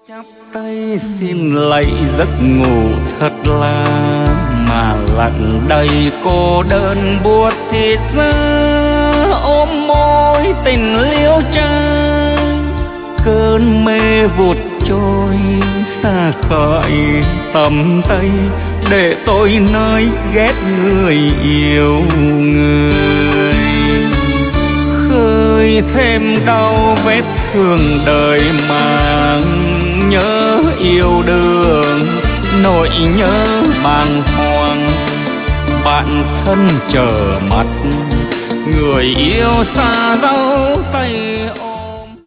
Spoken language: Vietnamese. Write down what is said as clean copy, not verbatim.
Chắp tay xin lạy giấc ngủ thật là mà lặng đầy cô đơn buốt thịt ra ôm môi tình liêu trai, cơn mê vụt trôi xa khỏi tầm tay để tôi nơi ghét người yêu người, khơi thêm đau vết thương đời mang nhớ yêu đương nỗi nhớ bàng hoàng, bạn thân chờ mặt người yêu xa dấu tay.